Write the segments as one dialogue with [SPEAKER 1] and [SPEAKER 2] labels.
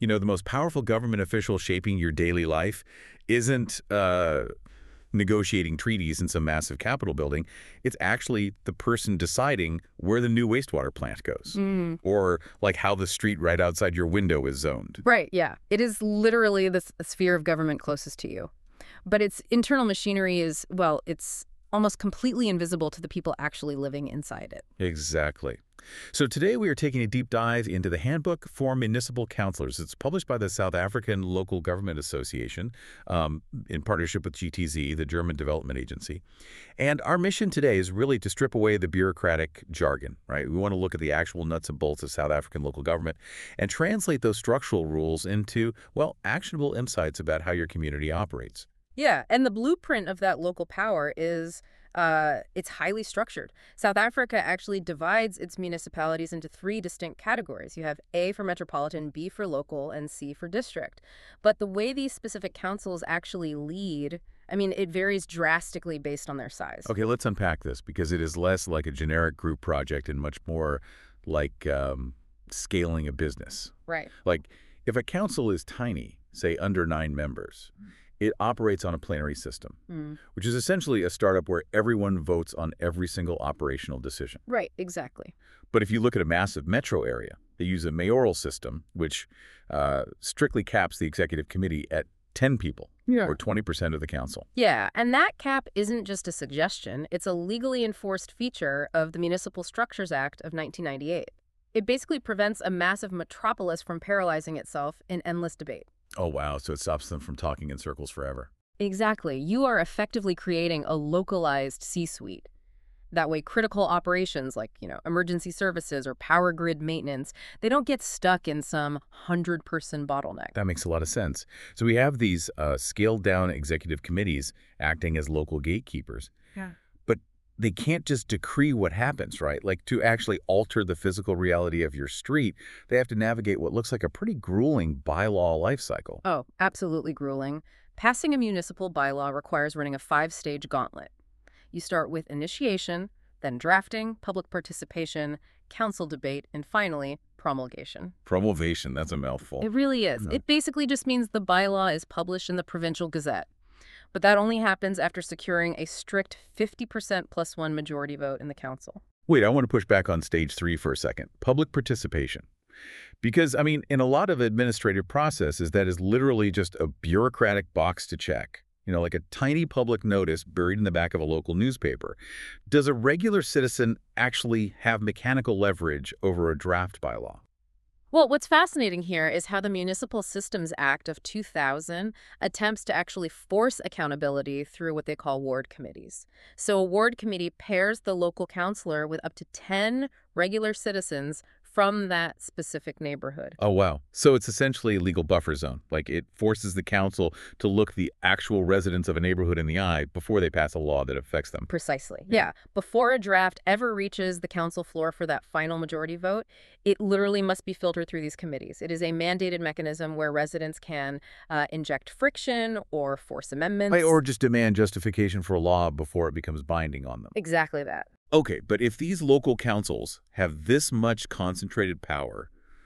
[SPEAKER 1] The most powerful government official shaping your daily life isn't negotiating treaties in some massive Capitol building. It's actually the person deciding where the new wastewater plant goes, or like how the street right outside your window is zoned.
[SPEAKER 2] Right, yeah. It is literally the sphere of government closest to you. But its internal machinery is, well, it's almost completely invisible to the people actually living inside it.
[SPEAKER 1] Exactly. So today we are taking a deep dive into the Handbook for Municipal Councillors. It's published by the South African Local Government Association in partnership with GTZ, the German Development Agency. And our mission today is really to strip away the bureaucratic jargon, right? We want to look at the actual nuts and bolts of South African local government and translate those structural rules into, well, actionable insights about how your community operates.
[SPEAKER 2] Yeah, and the blueprint of that local power is it's highly structured. South Africa actually divides its municipalities into three distinct categories. You have A for metropolitan, B for local, and C for district. But the way these specific councils actually lead, I mean, it varies drastically based on their size.
[SPEAKER 1] Okay, let's unpack this because it is less like a generic group project and much more like scaling a business.
[SPEAKER 2] Right.
[SPEAKER 1] Like if a council is tiny, say under 9 members, it operates on a plenary system, which is essentially a startup where everyone votes on every single operational decision.
[SPEAKER 2] Right, exactly.
[SPEAKER 1] But if you look at a massive metro area, they use a mayoral system, which strictly caps the executive committee at 10 people, or 20% of the council.
[SPEAKER 2] Yeah, and that cap isn't just a suggestion. It's a legally enforced feature of the Municipal Structures Act of 1998. It basically prevents a massive metropolis from paralyzing itself in endless debate.
[SPEAKER 1] Oh, wow. So it stops them from talking in circles forever.
[SPEAKER 2] Exactly. You are effectively creating a localized C-suite. That way, critical operations like, emergency services or power grid maintenance, they don't get stuck in some 100-person bottleneck.
[SPEAKER 1] That makes a lot of sense. So we have these scaled-down executive committees acting as local gatekeepers.
[SPEAKER 2] Yeah.
[SPEAKER 1] But they can't just decree what happens, right? Like to actually alter the physical reality of your street, they have to navigate what looks like a pretty grueling bylaw life cycle.
[SPEAKER 2] Oh, absolutely grueling. Passing a municipal bylaw requires running a 5-stage gauntlet. You start with initiation, then drafting, public participation, council debate, and finally, promulgation.
[SPEAKER 1] Promulgation, that's a mouthful.
[SPEAKER 2] It really is. It basically just means the bylaw is published in the Provincial Gazette. But that only happens after securing a strict 50% plus 1 majority vote in the council.
[SPEAKER 1] Wait, I want to push back on stage 3 for a second. Public participation. Because, in a lot of administrative processes, that is literally just a bureaucratic box to check. Like a tiny public notice buried in the back of a local newspaper. Does a regular citizen actually have mechanical leverage over a draft bylaw?
[SPEAKER 2] Well, what's fascinating here is how the Municipal Systems Act of 2000 attempts to actually force accountability through what they call ward committees. So a ward committee pairs the local councillor with up to 10 regular citizens from that specific neighborhood.
[SPEAKER 1] Oh, wow. So it's essentially a legal buffer zone. Like it forces the council to look the actual residents of a neighborhood in the eye before they pass a law that affects them.
[SPEAKER 2] Precisely. Yeah. Before a draft ever reaches the council floor for that final majority vote, it literally must be filtered through these committees. It is a mandated mechanism where residents can inject friction or force amendments.
[SPEAKER 1] Or just demand justification for a law before it becomes binding on them.
[SPEAKER 2] Exactly that.
[SPEAKER 1] Okay, but if these local councils have this much concentrated power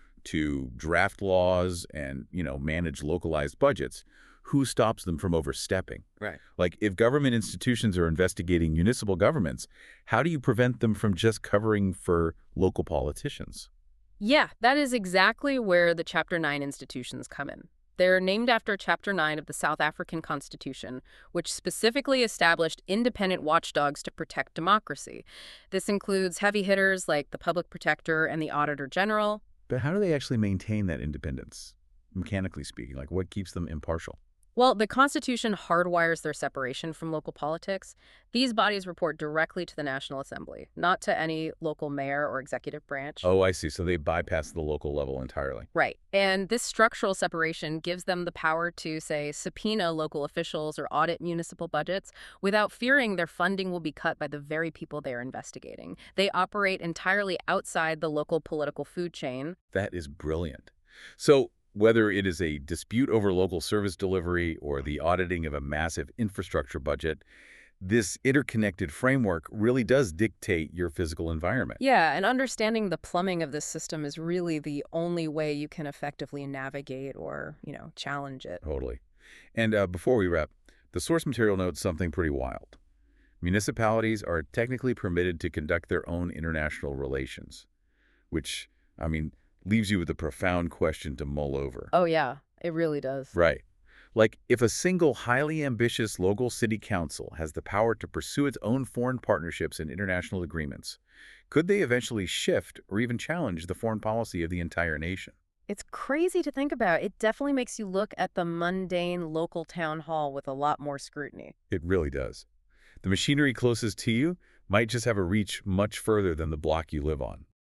[SPEAKER 1] to draft laws and, manage localized budgets, who stops them from overstepping?
[SPEAKER 2] Right.
[SPEAKER 1] Like if government institutions are investigating municipal governments, how do you prevent them from just covering for local politicians?
[SPEAKER 2] Yeah, that is exactly where the Chapter 9 institutions come in. They're named after Chapter 9 of the South African Constitution, which specifically established independent watchdogs to protect democracy. This includes heavy hitters like the Public Protector and the Auditor General.
[SPEAKER 1] But how do they actually maintain that independence, mechanically speaking? Like what keeps them impartial?
[SPEAKER 2] Well, the Constitution hardwires their separation from local politics. These bodies report directly to the National Assembly, not to any local mayor or executive branch.
[SPEAKER 1] Oh, I see. So they bypass the local level entirely.
[SPEAKER 2] Right. And this structural separation gives them the power to, say, subpoena local officials or audit municipal budgets without fearing their funding will be cut by the very people they are investigating. They operate entirely outside the local political food chain.
[SPEAKER 1] That is brilliant. So whether it is a dispute over local service delivery or the auditing of a massive infrastructure budget, This interconnected framework really does dictate your physical environment.
[SPEAKER 2] Yeah, and understanding the plumbing of this system is really the only way you can effectively navigate or, challenge it.
[SPEAKER 1] Totally. And before we wrap, the source material notes something pretty wild. Municipalities are technically permitted to conduct their own international relations, which, I mean, leaves you with a profound question to mull over.
[SPEAKER 2] Oh, yeah, it really does.
[SPEAKER 1] Right. Like, if a single highly ambitious local city council has the power to pursue its own foreign partnerships and international agreements, could they eventually shift or even challenge the foreign policy of the entire nation?
[SPEAKER 2] It's crazy to think about. It definitely makes you look at the mundane local town hall with a lot more scrutiny.
[SPEAKER 1] It really does. The machinery closest to you might just have a reach much further than the block you live on.